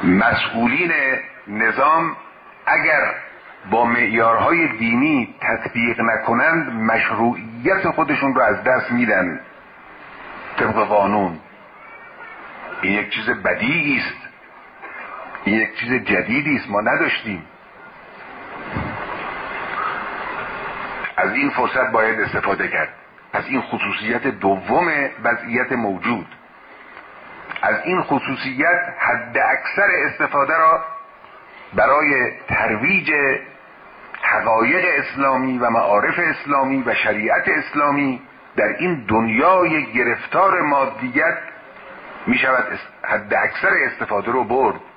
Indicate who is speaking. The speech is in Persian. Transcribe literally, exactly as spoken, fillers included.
Speaker 1: مسئولین نظام اگر با معیارهای دینی تطبیق نکنند مشروعیت خودشون رو از دست میدن طبق قانون. این یک چیز بدیعی است، این یک چیز جدیدی است، ما نداشتیم. از این فرصت باید استفاده کرد، از این خصوصیت دوم وضعیت موجود، از این خصوصیت حد اکثر استفاده را برای ترویج حقایق اسلامی و معارف اسلامی و شریعت اسلامی در این دنیای گرفتار مادیت می شود حد اکثر استفاده رو برد.